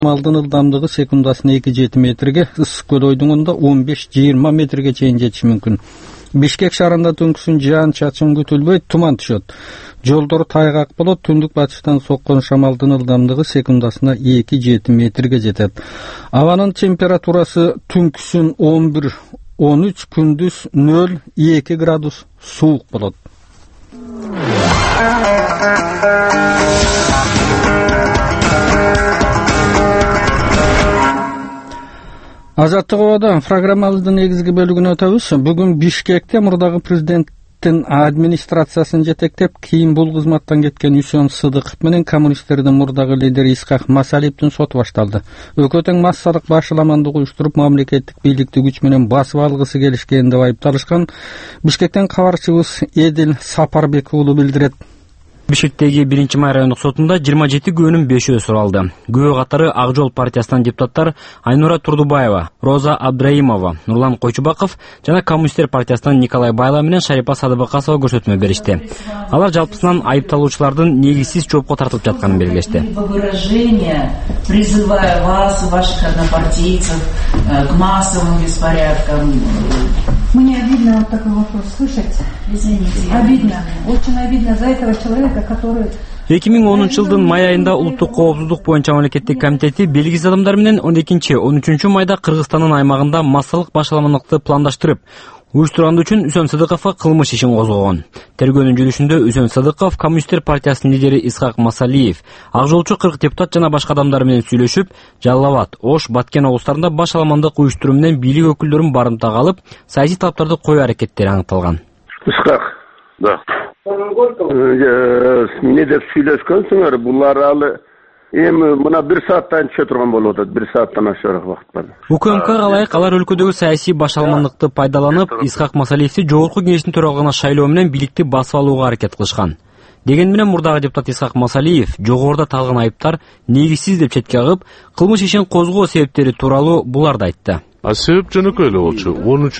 Шамалдын ылдамдыгы секундасына 2-7 метрге, ысык көл ойдуңунда 15-20 метрге чейин жетиши мүмкүн. Бишкек шаарында түнкүсүн жаан-чачын күтүлбөйт, туман түшөт. Жолдор тайгак болот, түндүк батыштан соккон шамалдын ылдамдыгы секундасына 2-7 метрге жетет. Абанын температурасы түнкүсүн 11-13, күндүз 0-2 градус суук болот. Азаттык убада программабыздын негизги бөлүгүнө өтөбүз. Бүгүн Бишкекте мурдагы президенттин администрациясын жетектеп, кийин бул кызматтан кеткен Үсөн Сыдыков менен коммунисттердин мурдагы лидери Исхак Масалиевдин соту башталды. Өкөтөң массалык башаламандык уюштуруп, мамлекеттик бийликти күч менен басып алгысы келишкен деп айыпталышкан. Бишкектен кабарчыбыз Эдил Сапарбек уулу билдирет. Бишкектеги 1-май райондук сотунда 27 күбөнүн 5-өө суралды. Күбө катары Ак Жол партиясынан депутаттар Айнура Турдубаева, Роза Абдраимова, Нурлан Койчубаков жана Коммунисттер партиясынан Николай Байла менен Шарипа Садыбакасова көрсөтмө беришти. Алар жалпысынан айыпталуучулардын негизсиз жоопко тартылып жатканын белгилешти. Призываю вас, ваших однопартийцев, к массовым беспорядкам. Мне обидно вот такой вопрос слышать. Извините. Обидно. Очень обидно за этого человека, который... 2010-жылдын май айында улуттук коопсуздук боюнча мамлекеттик комитети белгисиз адамдар менен 12-13 майда Кыргызстандын аймагында массалык башаламандыкты пландаштырып, уюштурган үчүн Үсөн Сыдыковго кылмыш ишин козгогон. Тергөөнүн жүрүшүндө Үсөн Сыдыков Коммунисттер партиясынын лидери Исхак Масалиев, ак жолчу 40 депутат жана башка адамдар менен сүйлөшүп, Жалал Абад, Ош, Баткен облустарында башаламандык уюштуруу менен бийлик өкүлдөрүн барымтага алып, саясий талаптарды коюу аракеттери аныкталган. Исхак, да. Эмне деп сүйлөшкөнсүңөр, булар алы эми мына 1 сааттан түшө турган болуп атат, 1 сааттан ашыраак вакыт бар. УКМКга ылайык алар өлкөдөгү саясий башаламандыкты пайдаланып, Исхак Масалиевди жогорку кеңештин төралыгына шайлоо менен бийликти басып алууга аракет кылышкан. Деген менен мурдагы депутат Исхак Масалиев жогоруда талган айыптар негизсиз деп четке агып, кылмыш ишин козгоо себептери тууралуу буларды айтты. Себеп жөнөкөй эле болчу.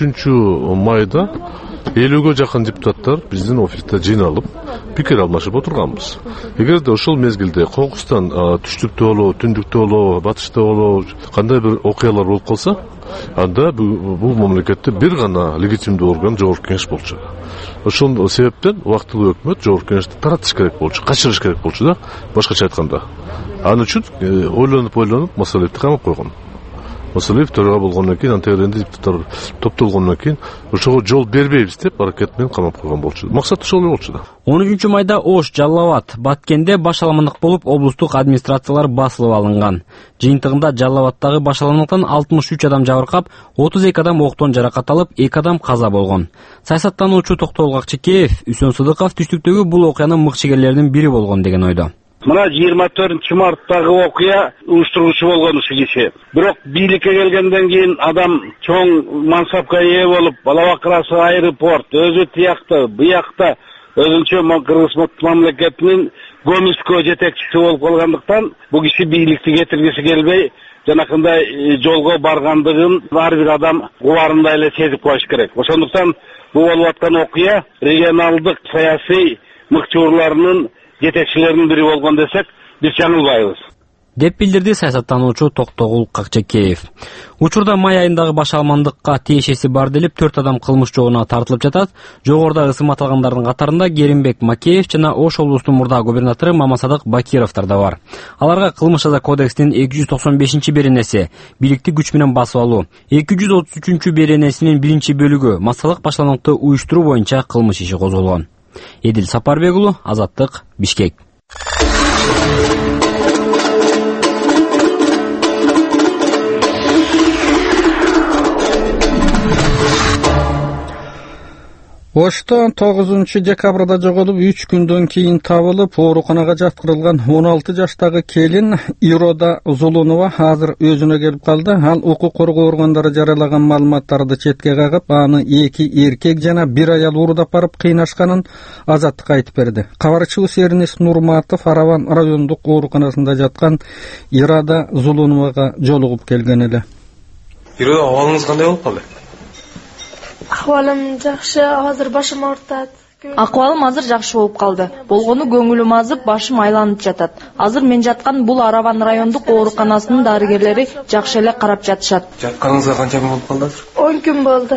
13-майда 50-гө жакын депутаттар биздин офисте жыйналып, пикир алмашып отурганбыз. Эгерде ошол мезгилде кокустан түштүктө болобу, түндүктө болобу, батышта болобу, кандай бир окуялар болуп калса, анда бул мамлекетте бир гана легитимдүү орган жогорку кеңеш болчу. Ошол себептен убактылуу өкмөт жогорку кеңешти таратыш керек болчу, качырыш керек болчу да, башкача айтканда. Ал үчүн ойлонуп Масалиевди камап койгон. Масалиев төрага болгондон кийин, антегеренде депутаттар топтолгондон кийин ошого жол бербейбиз деп аракет менен камап койгон болчу. Максат ошол болчу да. 13 майда Ош, Жалал Абад, Баткенде башаламандык болуп, облустук администрациялар басылып алынган. Жыйынтыгында Жалал Абадтагы башаламандыктан 63 адам жабыркап, 32 адам октон жаракат алып, 2 адам каза болгон. Саясаттануучу Токтогул Акчекеев Үсөн Сыдыков түштүктөгү бул окуянын мыкчыгерлеринин бири болгон деген ойдо. Мына 24-марттагы окуя уюштуруучу болгон ушул киши. Бирок бийликке келгенден кийин адам чоң мансапка ээ болуп, Балабакырасы аэропорт, өзү тиякта, буякта өзүнчө Кыргыз мамлекетинин гомиско жетекчиси болуп калгандыктан, бул киши бийликти кетиргиси келбей, жанакындай жолго баргандыгын ар бир адам кубарында эле сезип коюш керек. Ошондуктан бул болуп аткан окуя регионалдык саясий мыкчуурларынын жетекчилеринин бири болгон десек, биз жаңылбайбыз. Деп билдирди саясаттануучу Токтогул Акчекеев. Учурда май айындагы башаламандыкка тиешеси бар делип 4 адам кылмыш жолуна тартылып жатат. Жогоруда ысым аталгандардын катарында Керимбек Макеев жана Ош облустунун мурдагы губернатору Мамасадык Бакировдор да бар. Аларга кылмыш жаза кодексинин 295-беренеси бийликти күч менен басып алуу, 233-беренесинин 1-бөлүгү массалык башаламандыкты уюштуруу боюнча кылмыш иши козголгон. Эдил Сапарбек уулу, Азаттык, Бишкек. Ошто 9-декабрда жоголуп 3 күндөн кийин табылып, ооруканага жаткырылган 16 жаштагы келин Ирода Зулунова азыр өзүнө келип калды. Ал укук коргоо органдары жарыялаган маалыматтарды четке кагып, аны 2 эркек жана 1 аял уурдап барып кыйнашканын Азаттыкка айтып берди. Кабарчыбыз Эрнест Нурматов Араван райондук ооруканасында жаткан Ирода Зулуновага жолугуп келген эле. Ирода, абалыңыз кандай болуп калды? Ahvolim yaxshi, hozir boshim og'ritadi. Акыбалым азыр жакшы болуп калды. Болгону көңүлүм азып, башым айланып жатат. Азыр мен жаткан бул Араван райондук ооруканасынын дарыгерлери жакшы эле карап жатышат. Жатканыңызга канча күн болуп калды азыр? 10 күн болду.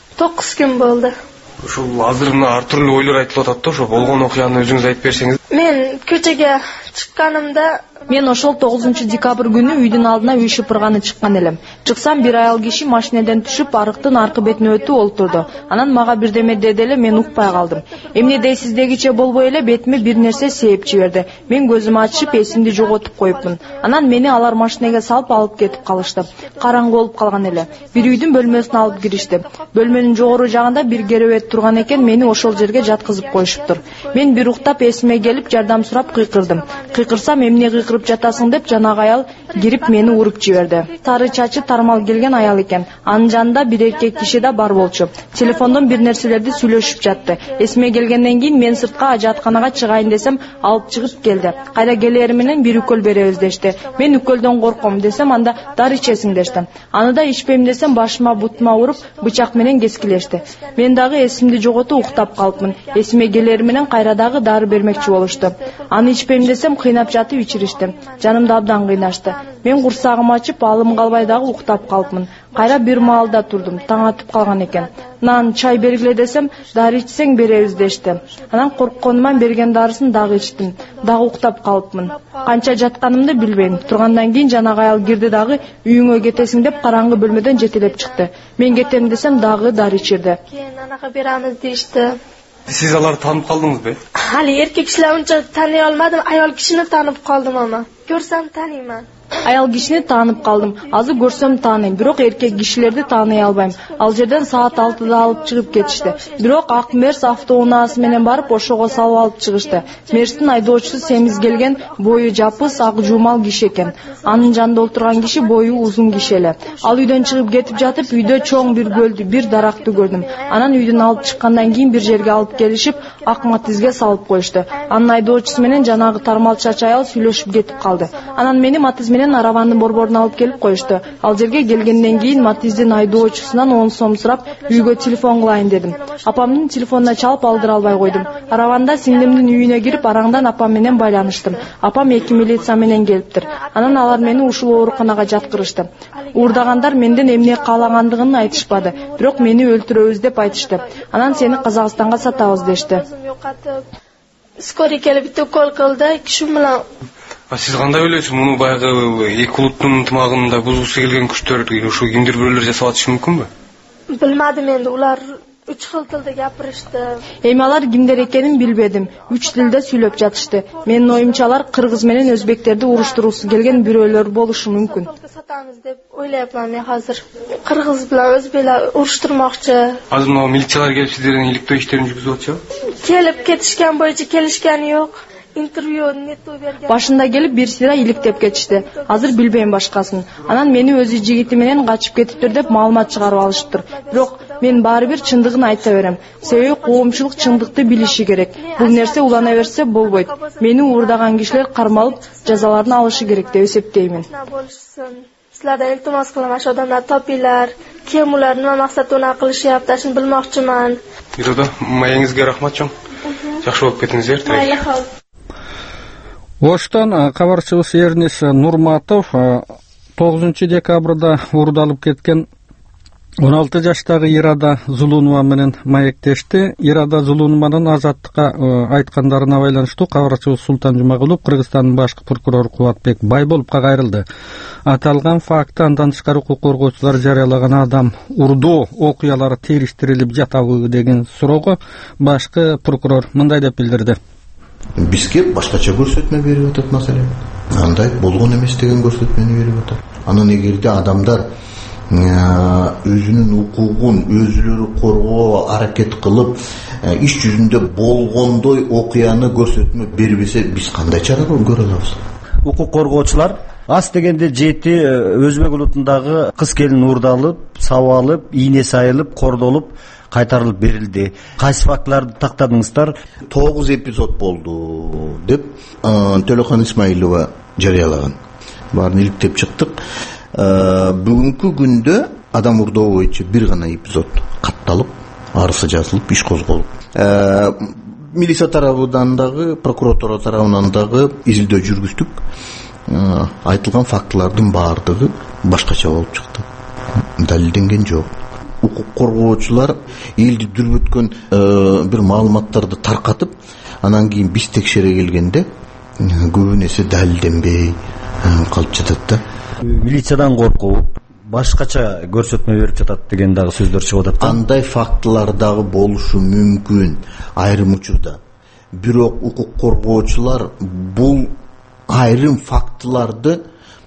9 күн болду. Ушул азыр мына ар түрлүү ойлор айтылып атат да, ошо болгон окуяны өзүңүз айтып берсеңиз. Мен көчөгө чыкканымда Мен ошол 9-декабрь күнү үйдүн алдына үй шыпырганы чыккан элем. Чыксам бир аял киши машинеден түшүп арыктын аркы бетине өтүп олтурду. Анан мага бирдеме деди эле, мен укпай калдым. Эмне дейсиз дегиче болбой эле бетиме бир нерсе сээп жиберди. Мен көзүмү ачып эсимди жоготуп коюпмун. Анан мени алар машинеге салып алып кетип калышты. Караңгы болуп калган эле. Бир үйдүн бөлмөсүнө алып киришти. Бөлмөнүн жогору жагында бир керебет турган экен, мени ошол жерге жаткызып коюшуптур. Мен бир уктап эсиме келип жардам сурап кыйкырдым. Кыйкырсам эмне кыйкырып жатасың деп жанагы аял кирип мени уруп жиберди. Сары чачы тармал келген аял экен. Анын жанында бир эркек киши да бар болчу. Телефондон бир нерселерди сүйлөшүп жатты. Эсиме келгенден кийин мен сыртка ажатканага чыгайын десем, алып чыгып келди. Кайда келери менен бир үкөл беребиз дешти. Мен үкөлдөн корком десем, анда дары ичесиң дешти. Аны да ичпейм десем, башыма бутума уруп бычак менен кескилешти. Мен дагы эсимди жоготуп уктап калыпмын. Эсиме келери менен кайра дагы дары бермекчи болушту. Аны ичпейм десем, кыйнап жатып ичиришти. Жанымды абдан кыйнашты. Мен курсагым ачып, алым калбай дагы уктап калыпмын. Кайра бир маалда турдум, таң атып калган экен. Нан, чай бергиле десем, дары ичсең беребиз дешти. Анан коркконуман берген дарысын дагы ичтим. Дагы уктап калыпмын. Канча жатканымды билбейм. Тургандан кийин жанагы аял кирди дагы үйүңө кетесиң деп караңгы бөлмөдөн жетелеп чыкты. Мен кетем десем, дагы дары ичирди. Кийин анага берамыз дешти. Siz аларды танып калдыңызбы? Али эркек кишилер унча тааный алмадым, аял кишини таанып калдым ама. Көрсөм тааныйман. Аял кишини таанып калдым. Азыр көрсөм тааныйм, бирок эркек кишилерди тааный албайм. Ал жерден саат 6-да алып чыгып кетишти. Бирок ак мерс автоунаасы менен барып ошого салып алып чыгышты. Мерстин айдоочусу семиз келген, бою жапыс, ак жумал киши экен. Анын жанында отурган киши бою узун киши эле. Ал үйдөн чыгып кетип жатып, үйдө чоң бир көлдү, бир даракты көрдүм. Анан үйдөн алып чыккандан кийин бир жерге алып келишип, ак матизге салып коюшту. Анын айдоочусу менен жанагы тармал чач аял сүйлөшүп кетип калды. Анан мени матиз менен Аравандын борборуна алып келип коюшту. Ал жерге келгенден кийин матиздин айдоочусунан 10 сом сурап, үйгө телефон кылайын дедим. Апамдын телефонуна чалып алдыра албай койдум. Араванда сиңдимдин үйүнө кирип, араңдан апам менен байланыштым. Апам 2 милиция менен келиптир. Анан алар мени ушул ооруканага жаткырышты. Уурдагандар менден эмне каалагандыгын айтышпады, бирок мени өлтүрөбүз деп айтышты. Анан сени Казакстанга сатабыз дешти. Скорый келип укол кылды, киши менен. Siz кандай ойлойсуз, муну баягы эки улуттун ынтымагында бузгусу келген күчтөр ушу кимдир бирөөлөр жасап атышы мүмкүнбү? Билмедим энди, улар 3 xil tilda gapirishdi. Эми алар кимдер экенин билбедим. 3 тилде сүйлөп жатышты. Менин оюмча алар кыргыз менен өзбектерди уруштуруусу келген бирөөлөр болушу мүмкүн. Сатамыз деп ойлоймун мен азыр. Кыргыз менен өзбеклер уруштурмакчы. Азыр мына милициялар келип сиздердин иликтөө иштерин жүргүзүп атышабы? Келип кетишкен боюнча келишкени жок. Интервью нету берген. Башында келип бир сыйра иликтеп кетишти. Азыр билбейм башкасын. Анан мени өзү жигити менен качып кетиптир деп маалымат чыгарып алышыптыр. Бирок мен баары бир чындыгын айта берем. Себеби коомчулук чындыкты билиши керек. Бул нерсе улана берсе болбойт. Мени уурдаган кишилер кармалып, жазаларын алышы керек деп эсептеймин. Sizlardan iltimos qilaman, shu odamlar topinglar. Kim ular nima maqsadda uni qilishyapti, shuni bilmoqchiman. Iroda, mayangizga rahmat chong. Yaxshi bo'lib ketingizlar. Mayli hol. Оштон кабарчыбыз Эрнис Нурматов 9-декабрда уурдалып кеткен 16 жаштагы Ирада Зулунова менен маектешти. Ирада Зулунованын азаттыкка айткандарына байланыштуу кабарчыбыз Султан Жумагулов Кыргызстандын башкы прокурору Кубатбек Байболовго кайрылды. Аталган факты андан тышкары укук коргоочулар жарыялаган адам урдоо окуялары териштирилип жатабы деген суроого башкы прокурор мындай деп билдирди. Бизге башкача көрсөтмө берип атат маселе. Андай болгон эмес деген көрсөтмөнү берип атат. Анан эгерде адамдар өзүнүн укугун өзүлөрү коргоо аракет кылып, иш жүзүндө болгондой окуяны көрсөтмө бербесе, биз кандай чара көрө алабыз? Укук коргоочулар аз дегенде 7 өзбек улутундагы кыз келин уурдалып, сабалып, ийне сайылып, кордолуп кайтарылып берилди. Кайсы фактыларды тактадыңыздар? 9 эпизод болду деп Төлөкөн Исмаилова жарыялаган. Баарын иликтеп чыктык. Бүгүнкү күндө адам уурдоо боюнча бир гана эпизод катталып, арызы жазылып иш козголуп, милиция тарабынан дагы, прокуратура тарабынан дагы изилдөө жүргүздүк. Айтылган фактылардын баардыгы башкача болуп чыкты. Далилденген жок. Укук коргоочулар элди дүрбөткөн бир маалыматтарды таркатып, анан кийин биз текшере келгенде көбү нерсе далилденбей калып жатат да. Милициядан коркуп, башкача көрсөтмө берип жатат деген дагы сөздөр чыгып атат. Андай фактылар дагы болушу мүмкүн айрым учурда. Бирок укук коргоочулар бул айрым фактыларды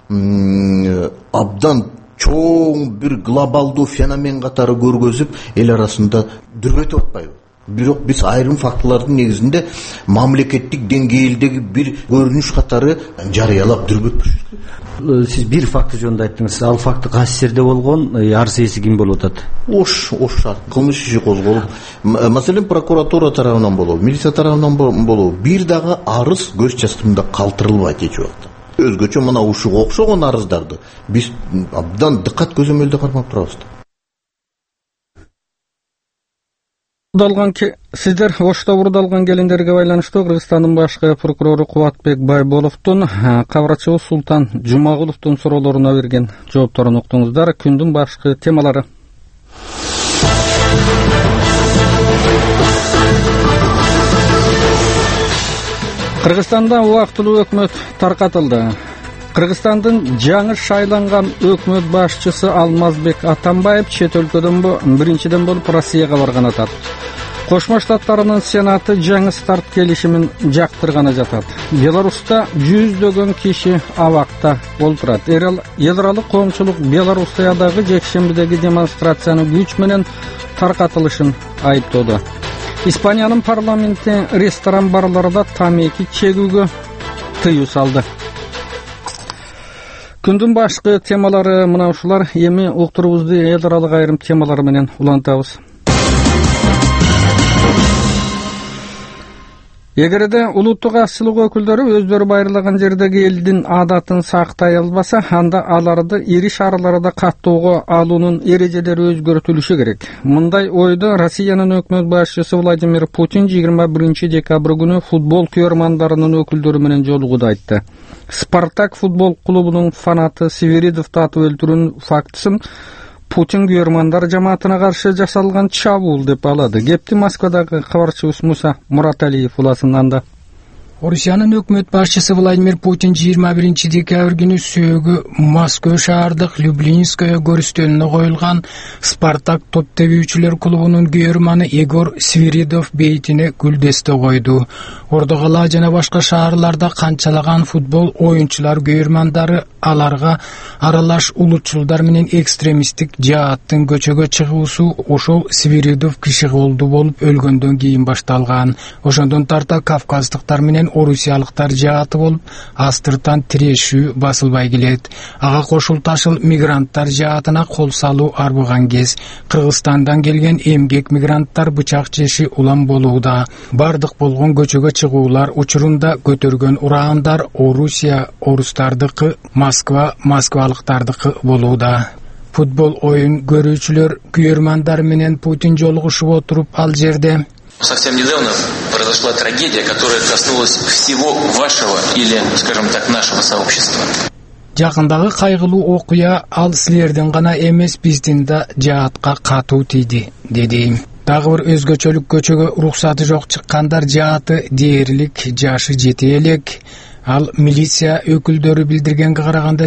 абдан чоң бир глобалдуу феномен катары көргөзүп, эл арасында дүрбөтүп атпайбы? Бирок биз айрым фактылардын негизинде мамлекеттик деңгээлдеги бир көрүнүш катары жарыялап дүрбөтпүшүбүз. Сиз бир факты жөнүндө айттыңыз. Ал факты кайсы жерде болгон, арыз ээси ким болуп атат? Ош шаар кылмыш иши козголуп, маселен прокуратура тарабынан болобу, милиция тарабынан болобу, бир дагы арыз көз частырымда калтырылбайт эч убакта. Өзгөчө мына ушуга окшогон арыздарды биз абдан дыккат көзөмөлдө кармап турабыз. Сиздер Ошто урдалган келиндерге байланыштуу Кыргызстандын башкы прокурору Кубатбек Байболовдун, кабарчыбыз Султан Жумагуловдун суроолоруна берген жоопторун уктуңуздар. Күндүн башкы темалары. Кыргызстанда убактылуу өкмөт таркатылды. Кыргызстандын жаңы шайланган өкмөт башчысы Алмазбек Атамбаев чет өлкөдөн биринчиден болуп Россияга барган атат. Кошмо Штаттарынын Сенаты жаңы старт келишимин жактырганы жатат. Беларуста жүздөгөн киши абакта олтурат. Ядралык коомчулук Белоруссиядагы жекшембидеги демонстрацияны күч менен таркатылышын айыптоодо. Испаниянын парламенти ресторан барларында тамеки чегүүгө тыюу салды. Күндүн башкы темалары мына ушулар. Эми уктурубузду ядралык айрым темалары менен улантабыз. Эгерде улуттук акчылык өкүлдөрү өздөрү байырлаган жердеги элдин адатын сактай албаса, анда аларды ири шаарларда каттоого алуунун эрежелери өзгөртүлүшү керек. Мындай ойду Россиянын өкмөт башчысы Владимир Путин 21 декабрь күнү футбол күйөрмандарынын өкүлдөрү менен жолугуда айтты. Спартак футбол клубунун фанаты Свиридовду атып өлтүрүүнүн фактысын Путин күйөрмандар жамаатына каршы жасалган чабуул деп алады. Кепти Москвадагы кабарчыбыз Муса Мураталиев уласынанда. Орусиянын өкмөт башчысы Владимир Путин 21 декабрь күнү сөөгү Москва шаардык Люблинская көрүстөнүнө коюлган Спартак топ тебүүчүлөр клубунун күйөрманы Егор Свиридов бейтине гүлдестө койду. Ордогала жана башка шаарларда канчалаган футбол оюнчулар күйөрмандары аларга аралаш улутчулдар менен экстремисттик жааттын көчөгө чыгуусу ошол Свиридов киши колду болуп өлгөндөн кийин башталган. Ошондон тарта кавказдыктар менен орусиялыктар жааты болуп, астыртан тирешүү басылбай келет. Ага кошулташыл мигранттар жаатына кол салуу арбыган кез. Кыргызстандан келген эмгек мигранттар бычак жеши улам болууда. Бардык болгон көчөгө чыгуулар учурунда көтөргөн ураандар Орусия орустардыкы, Москва москвалыктардыкы болууда. Футбол оюн көрүүчүлөр күйөрмандар менен Путин жолугушуп отуруп ал жерде совсем недавно произошла трагедия, которая коснулась всего вашего или, скажем так, нашего сообщества. Жакындагы кайгылуу окуя ал силердин гана эмес, биздин да жаатка катуу тийди, деди. Дагы бир өзгөчөлүк көчөгө уруксаты жок чыккандар жааты дээрлик жашы жете элек. Ал милиция өкүлдөрү билдиргенге караганда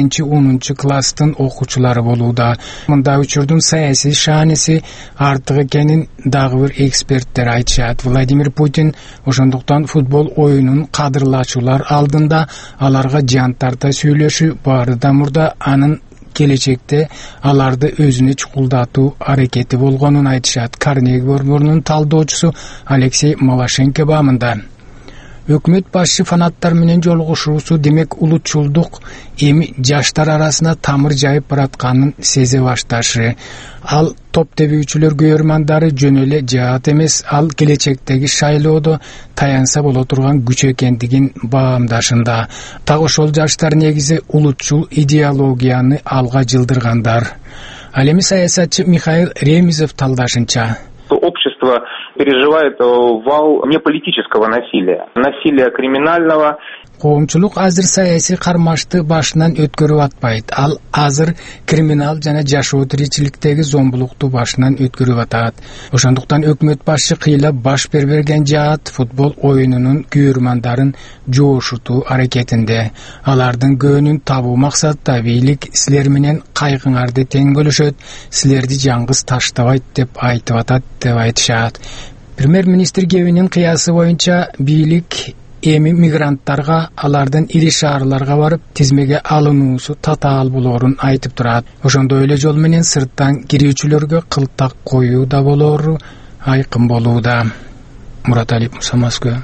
8-10 класстын окуучулары болууда. Мында учурдун саясий шааниси артык экенин дагы бир эксперттер айтышат. Владимир Путин ошондуктан футбол оюнун кадырлачулар алдында аларга жан тарта сүйлөшүү баары да мурда, анын келечекте аларды өзүнө чукулдатуу аракети болгонун айтышат. Карнеги борборунун талдоочусу Алексей Малашенко баамында. Өкмөт башчы фанаттар менен жолугушуусу демек улутчулдук эми жаштар арасына тамыр жайып баратканын сезе башташы. Ал топ тебүүчүлөр күйөрмандары жөн эле жаат эмес, ал келечектеги шайлоодо таянса боло турган күч экендигин баамдашында. Так ошол жаштар негизи улутчул идеологияны алга жылдыргандар. Ал эми саясатчы Михаил Ремизов талдашынча что общество переживает вал неполитического насилия, насилия криминального. Коомчулук азыр саясий кармашты башынан өткөрүп атпайт. Ал азыр криминал жана жашоо тиричиликтеги зомбулукту башынан өткөрүп атат. Ошондуктан өкмөт башы кыйлап баш берберген жаат футбол оюнунун күйөрмандарын жоошутуу аракетинде. Алардын көөнүн табуу максатта бийлик силер менен кайгыңарды тең бөлүшөт, силерди жаңгыз таштабайт деп айтып атат деп айтышат. Премьер-министр Гевинин кыясы боюнча бийлик эми мигранттарга алардын ири шаарларга барып тизмеге алынуусу татаал болоорун айтып турат. Ошондой эле жол менен сырттан кирүүчүлөргө кылтак коюу да болоору айкын болууда. Муратали Муса, Москва.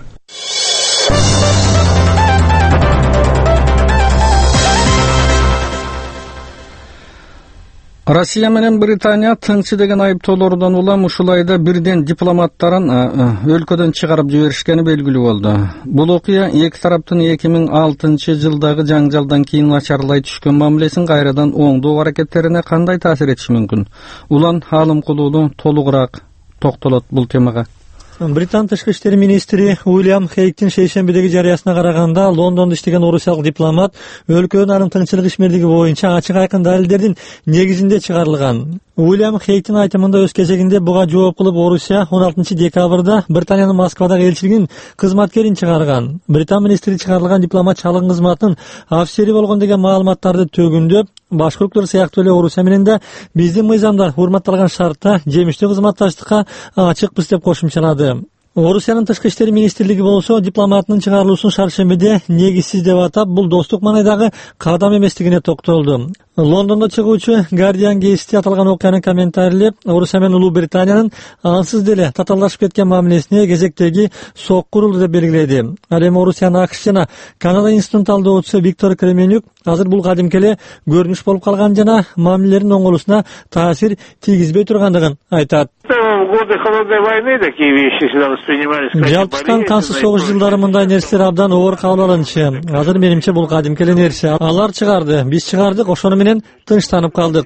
Россия менен Британия тынчы деген айыптоолордон улам ушул айда бирден дипломаттарын өлкөдөн чыгарып жиберишкени белгилүү болду. Бул окуя эки тараптын 2006-жылдагы жаңжалдан кийин начарлай түшкөн мамилесин кайрадан оңдоо аракеттерине кандай таасир этиши мүмкүн? Улан Халымкулуулу толугураак токтолот бул темага. Британ тышкы иштер министри Уильям Хейктин шейшембидеги жарыясына караганда, Лондондо иштеген орусиялык дипломат өлкөнүн анын тынччылык ишмердиги боюнча ачык айкын далилдердин негизинде чыгарылган. Уильям Хейктин айтымында өз кезегинде буга жооп кылып Орусия 16 декабрда Британиянын Москвадагы элчилигинин кызматкерин чыгарган. Британ министри чыгарылган дипломатчалык кызматынын офицери болгон деген маалыматтарды төгүндөп, башка өлкөлөр сыяктуу эле Орусия менен да биздин мыйзамдар урматталган шартта жемиштүү кызматташтыкка ачыкпыз деп кошумчалады. Орусиянын тышкы иштер министрлиги болсо дипломатынын чыгарылуусун шаршембиде негизсиз деп атап, бул достук маанайдагы кадам эместигине токтолду. Лондондо чыгуучу Guardian гезити аталган окуяны комментарийлеп, Орусия менен Улуу Британиянын ансыз деле татаалдашып кеткен мамилесине кезектеги сокку урулду деп белгиледи. Ал эми Орусиянын АКШ жана Канада институтунун талдоочусу Виктор Кременюк азыр бул кадимки эле көрүнүш болуп калган жана мамилелердин оңолуусуна таасир тийгизбей тургандыгын айтат. Жалпыстан кансыз согуш жылдары мындай нерселер абдан оор кабыл алынчу. Азыр менимче бул кадимки эле нерсе. Алар чыгарды, биз чыгардык, ошону менен тынчтанып калдык.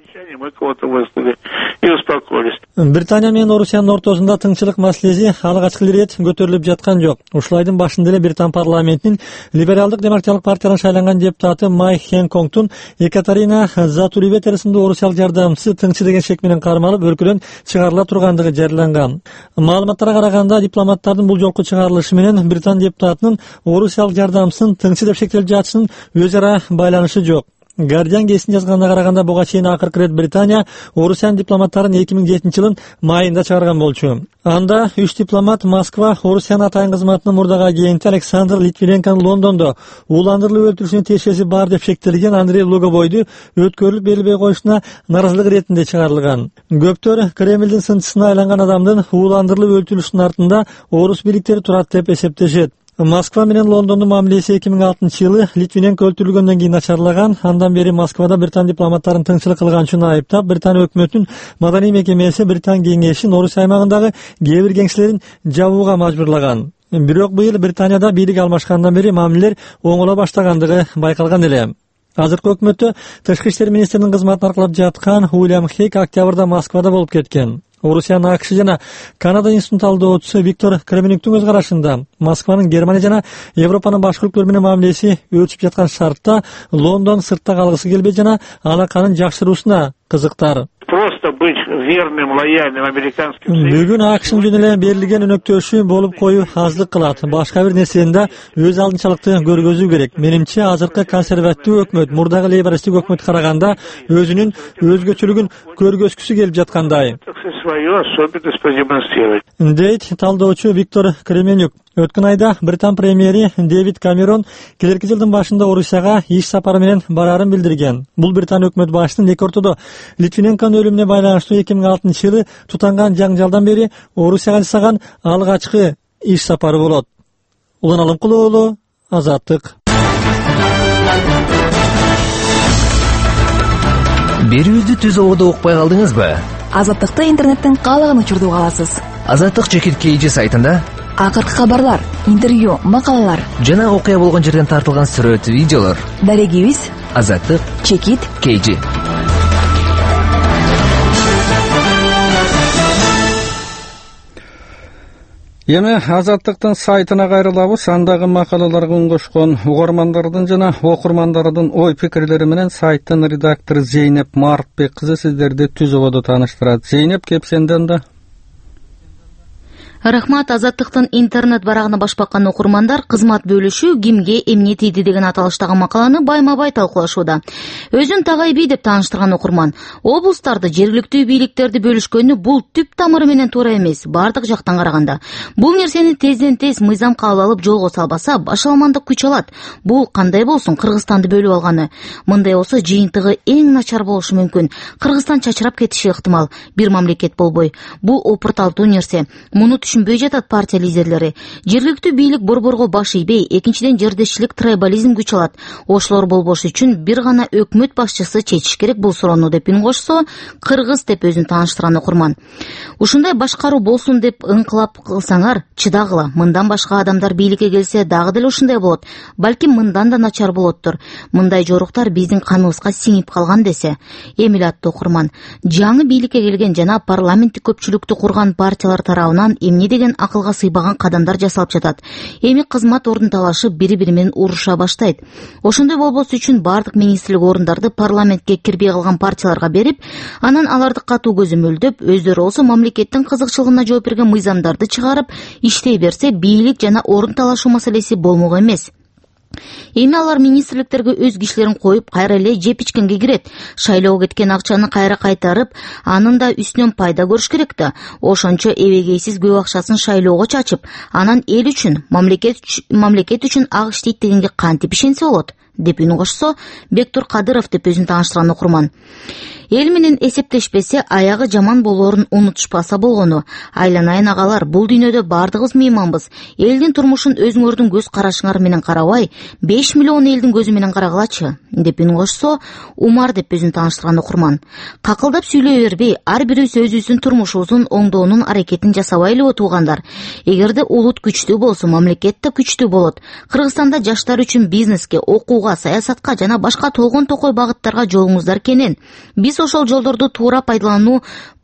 Британия менен Орусиянын ортосунда тыңчылык маселеси алгачкы ирет көтөрүлүп жаткан жок. Ушул айдын башында эле Британ парламентинин либералдык демократиялык партиядан шайланган депутаты Майк Хэнкоктун Екатерина Затуривет сындуу орусиялык жардамчысы тыңчы деген шек менен кармалып өлкөдөн чыгарыла тургандыгы жарыяланган. Маалыматтарга караганда дипломаттардын бул жолку чыгарылышы менен Британ депутатынын орусиялык жардамчысын тыңчы деп шектелип жатышынын өз ара байланышы жок. Guardian гезитине жазганына караганда буга чейин акыркы ирет Британия Орусиянын дипломаттарын 2007-жылдын майында чыгарган болчу. Анда 3 дипломат Москва Орусиянын атайын кызматынын мурдагы агенти Александр Литвиненконун Лондондо ууландырылып өлтүрүшүнө тиешеси бар деп шектелген Андрей Луговойду өткөрүлүп берилбей коюшуна наразылык иретинде чыгарылган. Көптөр Кремлдин сынчысына айланган адамдын ууландырылып өлтүрүлүшүнүн артында орус бийликтери турат деп эсептешет. Москва менен Лондондун мамилеси 2006-жылы Литвиненко өлтүрүлгөндөн кийин начарлаган. Андан бери Москвада Британ дипломаттарын тыңчылык кылган үчүн айыптап, Британия өкмөтүнүн маданий мекемеси Британ кеңешин Орусия аймагындагы кээ бир кеңселерин жабууга мажбурлаган. Бирок быйыл Британияда бийлик алмашкандан бери мамилелер оңоло баштагандыгы байкалган эле. Азыркы өкмөттө тышкы иштер министринин кызматын аркалап жаткан Уильям Хейк октябрда Москвада болуп кеткен. Орусиянын АКШ жана Канада институтунун талдоочусу Виктор Кременюктун өз карашында Москванын Германия жана Европанын башка өлкөлөр менен мамилеси өтүп жаткан шартта Лондон сыртта калгысы келбейт жана алаканын жакшыруусуна кызыктар. Просто быть верным, лояльным американским. Бүгүн АКШнын жөн эле берилген өнөктөшү болуп коюу аздык кылат. Башка бир нерсени да өз алдынчалыкты көргөзүү керек. Менимче азыркы консерватив өкмөт мурдагы лейбористтик өкмөткө караганда өзүнүн өзгөчөлүгүн көргөзгүсү келип жаткандай. Дейт талдоочу Виктор Кременюк. Өткөн айда Британ премьери Дэвид Камерон келерки жылдын башында Орусияга иш сапары менен барарын билдирген. Бул Британ өкмөт башчысынын эки ортодо Литвиненконун өлүмүнө байланыштуу 2006-жылы тутанган жаңжалдан бери Орусияга жасаган алгачкы иш сапары болот. Улан Алымкулуулу, Азаттык. Берүүбүздү түз ободо укпай калдыңызбы? Азаттыкты интернеттен каалаган учурда уга аласыз. Азаттык Чекит KG сайтында акыркы кабарлар, интервью, макалалар жана окуя болгон жерден тартылган сүрөт, видеолор. Дарегибиз Азаттык Чекит KG. Эми Азаттыктын сайтына кайрылабыз. Андагы макалаларга үн кошкон угармандардын жана окурмандардын ой пикирлери менен сайттын редактору Зейнеп Марытбек кызы сиздерди түз ободо тааныштырат. Зейнеп, кепсенден да. Рахмат. Азаттыктын интернет барагына баш баккан окурмандар кызмат бөлүшүү кимге эмне тийди деген аталыштагы макаланы байма-бай талкуулашууда. Өзүн Тагай бий деп тааныштырган окурман облустарды жергиликтүү бийликтерди бөлүшкөнү бул түп тамыры менен туура эмес, бардык жактан караганда. Бул нерсени тезден тез мыйзам кабыл алып жолго салбаса, башаламандык күч алат. Бул кандай болсун Кыргызстанды бөлүп алганы. Мындай болсо жыйынтыгы эң начар болушу мүмкүн. Кыргызстан чачырап кетиши ыктымал. Бир мамлекет болбой. Бул опурталтуу нерсе. Муну түшүнбөй жатат партия лидерлери. Жергиликтүү бийлик борборго баш ийбей, экинчиден жердешчилик трибализм күч алат. Ошолор болбош үчүн бир гана өкмөт башчысы чечиш керек бул суроону деп үн кошсо, кыргыз деп өзүн тааныштырган окурман. Ушундай башкаруу болсун деп ыңкылап кылсаңар, чыдагыла. Мындан башка адамдар бийликке келсе дагы деле ушундай болот. Балким мындан да начар болоттур. Мындай жоруктар биздин каныбызга сиңип калган десе. Эмил аттуу окурман, жаңы бийликке келген жана парламенттик көпчүлүктү курган партиялар тарабынан эмне деген акылга сыйбаган кадамдар жасалып жатат. Эми кызмат ордун талашып бири-бири менен уруша баштайт. Ошондой болбос үчүн бардык министрлик орундарды парламентке кирбей калган партияларга берип, анан аларды катуу көзөмөлдөп, өздөрү болсо мамлекеттин кызыкчылыгына жооп берген мыйзамдарды чыгарып иштей берсе, бийлик жана орун талашуу маселеси болмок эмес. Эми алар министрликтерге өз кишилерин коюп, кайра эле жеп ичкенге кирет. Шайлоого кеткен акчаны кайра кайтарып, анын да үстүнөн пайда көрүш керек да. Ошончо эбегейсиз көп акчасын шайлоого чачып, анан эл үчүн, мамлекет үчүн ак иштейт дегенге кантип ишенсе болот? Деп үн кошсо, Бектур Кадыров деп өзүн тааныштырган окурман. Эл менен эсептешпесе, аягы жаман болоорун унутушпаса болгону. Айланайын агалар, бул дүйнөдө бардыгыбыз мейманбыз. Элдин турмушун өзүңөрдүн көз карашыңар менен карабай, 5 миллион элдин көзү менен карагылачы, деп үн кошсо, Умар деп өзүн тааныштырган окурман. Какылдап сүйлөй бербей, ар бирибиз өзүбүздүн турмушубузун оңдоонун аракетин жасабайлыбы туугандар? Эгерде улут күчтүү болсо, мамлекет да күчтүү болот. Кыргызстанда жаштар үчүн бизнеске, окууга, саясатка жана башка толгон токой багыттарга жолуңуздар кенен. Биз ошол жолдорду туура пайдалануу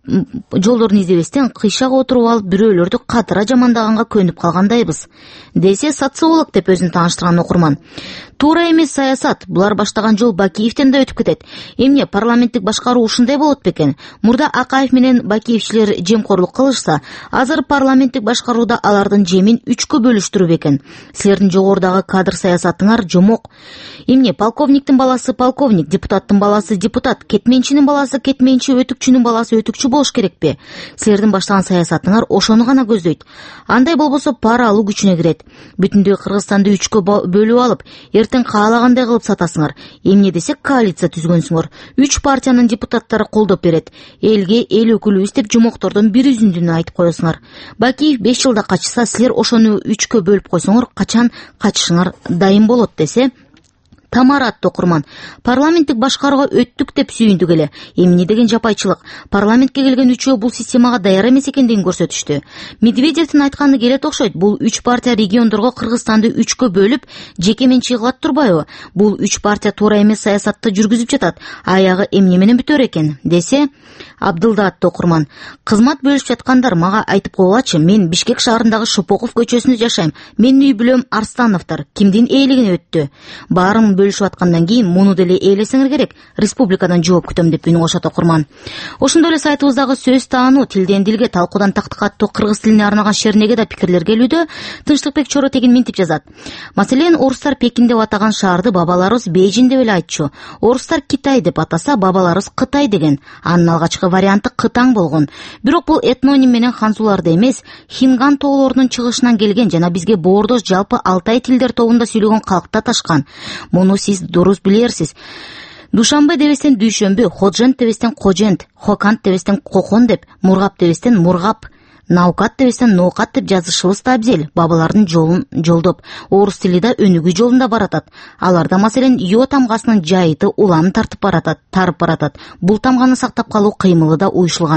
жолдорун издебестен кыйшак отуруп алып бирөөлөрдү катыра жамандаганга көнүп калгандайбыз, десе социолог деп өзүн тааныштырган окурман. Туура эмес саясат, булар баштаган жол Бакиевден да өтүп кетет. Эмне парламенттик башкаруу ушундай болот бекен? Мурда Акаев менен Бакиевчилер жемкорлук кылышса, азыр парламенттик башкарууда алардын жемин 3кө бөлүштүрүү бекен. Силердин жогорудагы кадр саясатыңар жомок. Эмне полковниктин баласы полковник, депутаттын баласы депутат, кетменчинин баласы кетменчи, өтүкчүнүн баласы өтүкчү болуш керекпи? Силердин баштаган саясатыңар ошону гана көздөйт. Андай болбосо пара алуу күчүнө кирет. Бүтүндүү Кыргызстанды 3кө бөлүп алып, эртең каалагандай кылып сатасыңар. Эмне десек коалиция түзгөнсүңөр. 3 партиянын депутаттары колдоп берет. Элге эл өкүлүбүз деп жумоктордон бир үзүндүнү айтып коесуңар. Бакиев 5 жылда качса, силер ошону 3кө бөлүп койсоңор, качан качышыңар дайын болот десе, Тамара аттуу окурман. Парламенттик башкарууга өттүк деп сүйүндүк эле. Эмне деген жапайчылык. Парламентке келген үчөө бул системага даяр эмес экендигин көрсөтүштү. Медведевдин айтканы келет окшойт. Бул 3 партия региондорго Кыргызстанды 3кө бөлүп, жеке менчик кылат турбайбы? Бул 3 партия туура эмес саясатты жүргүзүп жатат. Аягы эмне менен бүтөр экен? Десе, Абдылда аттуу окурман. Кызмат бөлүшүп жаткандар мага айтып койгулачы, мен Бишкек шаарындагы Шопоков көчөсүндө жашайм. Менин үй бүлөм Арстановдор. Кимдин ээлигине өттү? Баарын бөлүшүп аткандан кийин муну деле ээлесеңер керек. Республикадан жооп күтөм деп үн кошот окурман. Ошондой эле сайтыбыздагы сөз таануу, тилден дилге, талкуудан тактыкка аттуу кыргыз тилине арналган шернеге да пикирлер келүүдө. Тынчтыкбек Чоротегин мынтип жазат. Маселен, орустар Пекин деп атаган шаарды бабаларыбыз Бейжин деп эле айтчу. Орустар Китай деп атаса, бабаларыбыз Кытай деген. Анын алгачкы варианты Кытаң болгон. Бирок бул этноним менен ханзуларды эмес, Хинган тоолорунун чыгышынан келген жана бизге боордош жалпы Алтай тилдер тобунда сүйлөгөн калкта ташкан. Муну сиз дурус билерсиз. Душанбе дебестен дүйшөмбү, Ходжент дебестен Кожент, Хокант дебестен Кохон деп, Мургап дебестен Мургап, Наукат дебестен Ноокат деп жазышыбыз да абзел. Бабалардын жолун жолдоп, орус тили да өнүгүү жолунда баратат. Аларда маселен Йо тамгасынын жайыты улам тарып баратат. Бул тамганы сактап калуу кыймылы да уюшулган.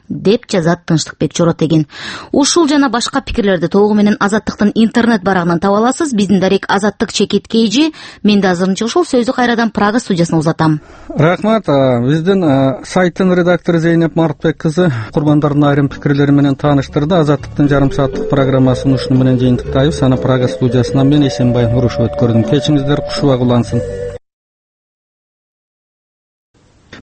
деп жазат Тынчтыкбек Жоротеген. Ушул жана башка пикирлерди толугу менен Азаттыктын интернет барагынан таба аласыз. Биздин дарек Азаттык чекит KG. Мен да азырынча ушул сөздү кайрадан Прага студиясына узатам. Рахмат. Биздин сайттын редактору Зейнеп Мартбек кызы курмандардын айрым пикирлери менен тааныштырды. Азаттыктын жарым сааттык программасын ушуну менен жыйынтыктайбыз. Аны Прага студиясынан мен Эсенбай Нурушев өткөрдүм. Кечиңиздер кушубак улансын.